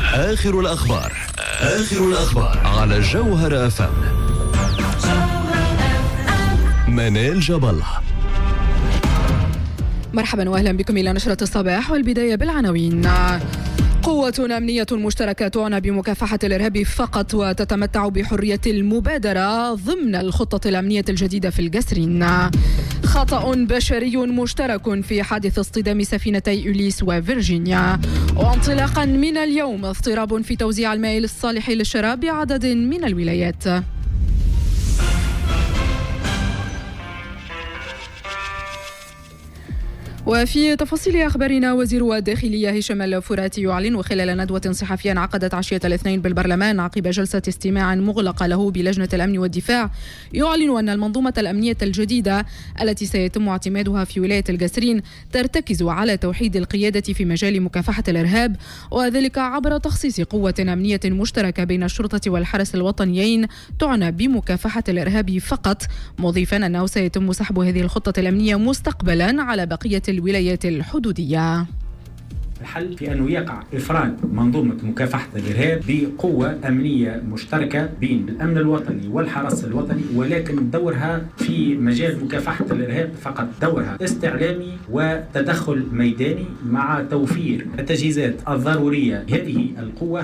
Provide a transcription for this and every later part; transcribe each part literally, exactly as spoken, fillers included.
آخر الأخبار آخر الأخبار على جوهر أف أم. منال جبل. مرحبا واهلا بكم إلى نشرة الصباح، والبداية بالعناوين. قوة أمنية مشتركة تعنى بمكافحة الإرهاب فقط وتتمتع بحرية المبادرة ضمن الخطة الأمنية الجديدة في الجسرين. خطأ بشري مشترك في حادث اصطدام سفينتي أوليس وفرجينيا. وانطلاقا من اليوم اضطراب في توزيع الماء الصالح للشراب بعدد من الولايات. وفي تفاصيل أخبارنا، وزير الداخلية هشام الفراتي يعلن خلال ندوة صحفية عقدت عشية الاثنين بالبرلمان عقب جلسة استماع مغلقة له بلجنة الأمن والدفاع، يعلن أن المنظومة الأمنية الجديدة التي سيتم اعتمادها في ولاية الجسرين ترتكز على توحيد القيادة في مجال مكافحة الإرهاب، وذلك عبر تخصيص قوة أمنية مشتركة بين الشرطة والحرس الوطنيين تعنى بمكافحة الإرهاب فقط، مضيفا أنه سيتم سحب هذه الخطة الأمنية مستقبلا على بقية الولايات الحدودية. الحل في أنه يقع إفراد منظومة مكافحة الإرهاب بقوة أمنية مشتركة بين الأمن الوطني والحرس الوطني، ولكن دورها في مجال مكافحة الإرهاب فقط دورها استعلامي وتدخل ميداني مع توفير التجهيزات الضرورية هذه القوة.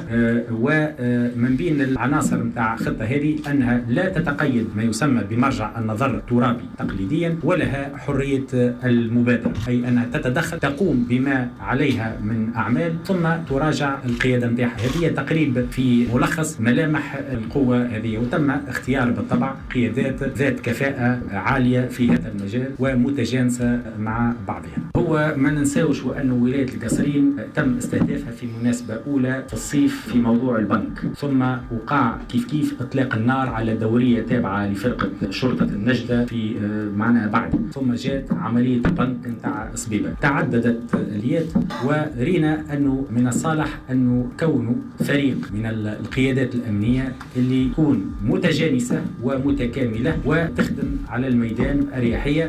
ومن بين العناصر متاع الخطة هذه أنها لا تتقيد ما يسمى بمرجع النظر الترابي تقليديا، ولها حرية المبادرة، أي أنها تتدخل تقوم بما عليها من أعمال ثم تراجع القيادة نتاعها. هذه تقريبا في ملخص ملامح القوة هذه، وتم اختيار بالطبع قيادات ذات كفاءة عالية في هذا المجال ومتجانسة مع بعضها. هو ما ننساوش وأن ولاية الجسرين تم استهدافها في مناسبة أولى في الصيف في موضوع البنك، ثم وقع كيف كيف إطلاق النار على دورية تابعة لفرقة شرطة النجدة في معناها بعد، ثم جاءت عملية البنك نتاع سبيبة. تعددت اليات، ورينا أنه من الصالح أنه كونوا فريق من القيادات الأمنية اللي تكون متجانسة ومتكاملة وتخدم على الميدان بأريحية.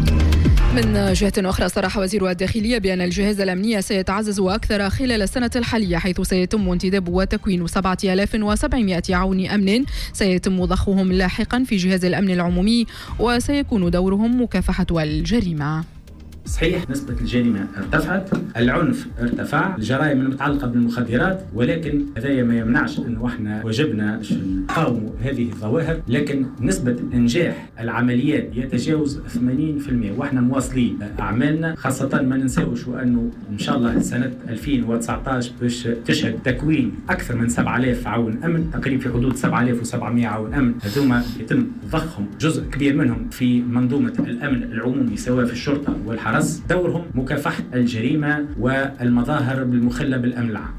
من جهة أخرى، صرح وزير الداخلية بأن الجهاز الأمني سيتعزز أكثر خلال السنة الحالية، حيث سيتم انتداب وتكوين سبعة آلاف وسبعمائة عون أمن سيتم ضخهم لاحقا في جهاز الأمن العمومي، وسيكون دورهم مكافحة الجريمة. صحيح نسبة الجريمة ارتفعت، العنف ارتفع، الجرائم المتعلقة بالمخدرات، ولكن هذا ما يمنعش أنه احنا واجبنا نقاوم هذه الظواهر، لكن نسبة إنجاح العمليات يتجاوز ثمانين بالمئة، واحنا مواصلين أعمالنا، خاصة ما ننساوش وأنه إن شاء الله سنة ألفين وتسعة عشر باش تشهد تكوين أكثر من سبعة آلاف عون أمن، تقريبا في حدود سبعة آلاف وسبعمائة عون أمن، هذوما يتم ضخهم جزء كبير منهم في منظومة الأمن العمومي سواء في الشرطة والحرس، دورهم مكافحة الجريمة والمظاهر بالمخلة بالأمن العام.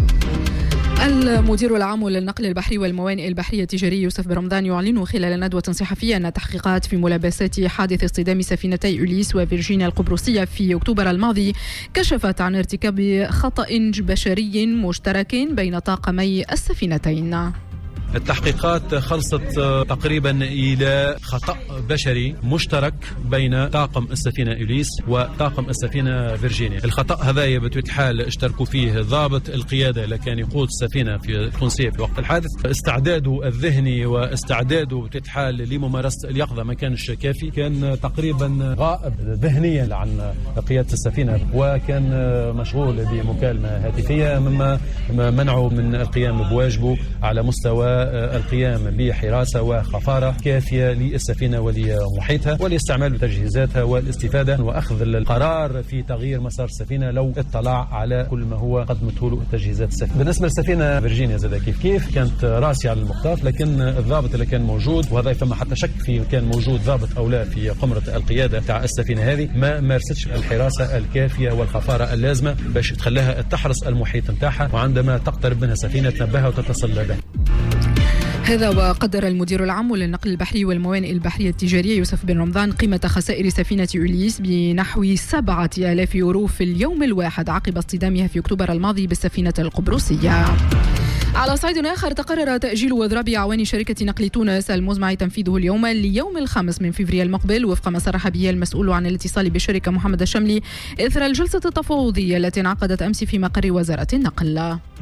المدير العام للنقل البحري والموانئ البحرية التجارية يوسف بن رمضان يعلن خلال ندوة صحفية أن تحقيقات في ملابسات حادث اصطدام سفينتي أوليس وفرجينيا القبرصية في أكتوبر الماضي كشفت عن ارتكاب خطأ بشري مشترك بين طاقمي السفينتين. التحقيقات خلصت تقريبا إلى خطأ بشري مشترك بين طاقم السفينة أوليس وطاقم السفينة فيرجينيا. الخطأ هذا بطبيعة الحال اشتركوا فيه ضابط القيادة اللي كان يقود السفينة في التونسية في وقت الحادث. استعداده الذهني واستعداده بطبيعة الحال لممارسة اليقظة ما كانش كافي، كان تقريبا غائب ذهنيا عن قيادة السفينة، وكان مشغول بمكالمة هاتفية مما منعه من القيام بواجبه على مستوى القيام بحراسة وخفارة كافية للسفينة ولمحيطها والاستعمال بتجهيزاتها والاستفادة وأخذ القرار في تغيير مسار السفينة لو اطلع على كل ما هو قدمته له التجهيزات السفينة. بالنسبة للسفينة فيرجينيا زاد كيف كيف كانت راسية على المخطاف، لكن الضابط اللي كان موجود، وهذا فما حتى شك في كان موجود ضابط أو لا في قمرة القيادة تاع السفينة هذه، ما مارستش الحراسة الكافية والخفارة اللازمة باش تخليها تحرص المحيط نتاعها، وعندما تقترب منها سفينة تنبهها وتتصل بها. هذا وقدر المدير العام للنقل البحري والموانئ البحرية التجارية يوسف بن رمضان قيمة خسائر سفينة أوليس بنحو سبعة آلاف يورو في اليوم الواحد عقب اصطدامها في أكتوبر الماضي بالسفينة القبرصية. على صعيد آخر، تقرر تأجيل وإضراب أعوان شركة نقل تونس المزمع تنفيذه اليوم ليوم الخامس من فبراير المقبل، وفق ما صرح به المسؤول عن الاتصال بالشركة محمد الشملي إثر الجلسة التفاوضية التي انعقدت أمس في مقر وزارة النقل.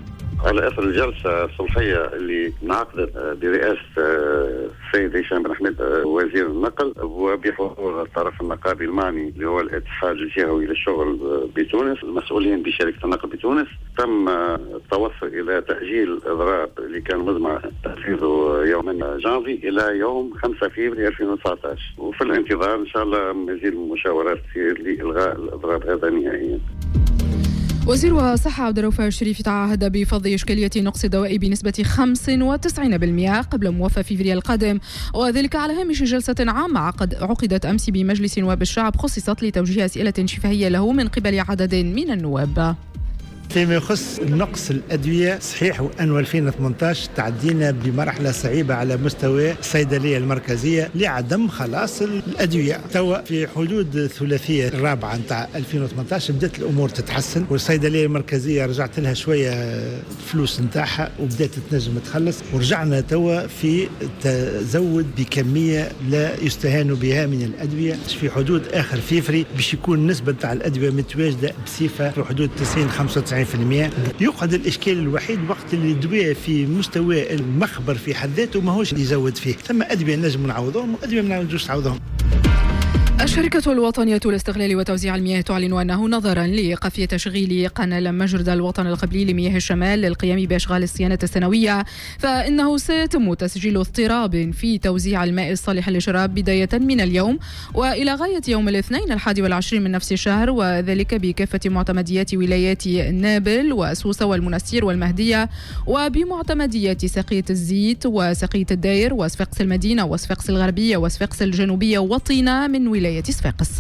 على اثر الجلسه الصلحيه اللي انعقدت برئاسه السيد هشام بن حميد وزير النقل وبحضور الطرف النقابي المعني اللي هو الاتحاد الجهوي للشغل بتونس، المسؤولين بشركه النقل بتونس، تم التوصل الى تاجيل الاضراب اللي كان مزمع تنفيذه يوم جانفي الى يوم خمسة فبراير ألفين وتسعة عشر، وفي الانتظار ان شاء الله مزيد من المشاورات لالغاء الاضراب هذا نهائيا. وزير الصحة عبد الرؤوف الشريف تعهد بفض إشكالية نقص الدواء بنسبة خمسة وتسعين بالمئة قبل موافاة فبراير القادم، وذلك على هامش جلسة عامة عقد عقدت أمس بمجلس نواب الشعب خصصت لتوجيه أسئلة شفهية له من قبل عدد من النواب. فيما يخص نقص الأدوية، صحيح وأن ألفين وثمانية عشر تعدينا بمرحلة صعيبة على مستوى الصيدلية المركزية لعدم خلاص الأدوية. توا في حدود الثلاثية الرابعة نتاع ألفين وثمانية عشر بدأت الأمور تتحسن، والصيدلية المركزية رجعت لها شوية فلوس نتاعها وبدأت تنجم تخلص، ورجعنا توا في تزود بكمية لا يستهان بها من الأدوية في حدود آخر فيفري، باش يكون نسبة نتاع الأدوية متواجدة بصفة في حدود تسعين خمسة وتسعين بالمئة. يقعد الإشكال الوحيد وقت اللي الأدوية في مستوى المخبر في حد ذاته ماهوش يزود فيه، ثم أدوية نجم نعوضهم وأدوية ما نجمش نعوضهم. الشركة الوطنية لاستغلال وتوزيع المياه تعلن أنه نظرا لإيقاف تشغيل قناة مجرد الوطن القبلي لمياه الشمال للقيام بأشغال الصيانة السنوية، فإنه سيتم تسجيل اضطراب في توزيع الماء الصالح للشراب بداية من اليوم وإلى غاية يوم الاثنين الحادي والعشرين من نفس الشهر، وذلك بكافة معتمديات ولايات نابل وسوسة والمنستير والمهدية، وبمعتمديات سقية الزيت وسقية الداير وصفاقس المدينة وصفاقس الغربية وصفاقس الجنوبية وطينة من ولاية صفاقس.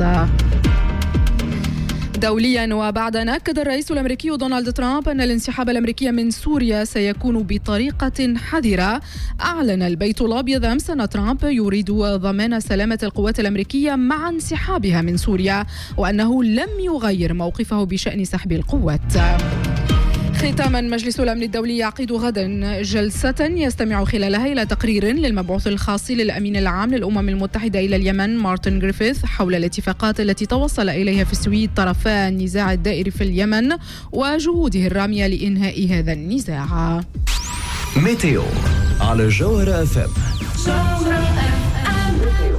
دوليا وبعد أكد الرئيس الأمريكي دونالد ترامب أن الانسحاب الأمريكي من سوريا سيكون بطريقة حذرة. أعلن البيت الأبيض أمس أن ترامب يريد ضمان سلامة القوات الأمريكية مع انسحابها من سوريا، وأنه لم يغير موقفه بشأن سحب القوات. ختاما، مجلس الأمن الدولي يعقد غدا جلسة يستمع خلالها إلى تقرير للمبعوث الخاص للأمين العام للأمم المتحدة إلى اليمن مارتن غريفيث حول الاتفاقات التي توصل إليها في السويد طرفا النزاع الدائري في اليمن وجهوده الرامية لإنهاء هذا النزاع. ميتيو على جوهرة أف إم.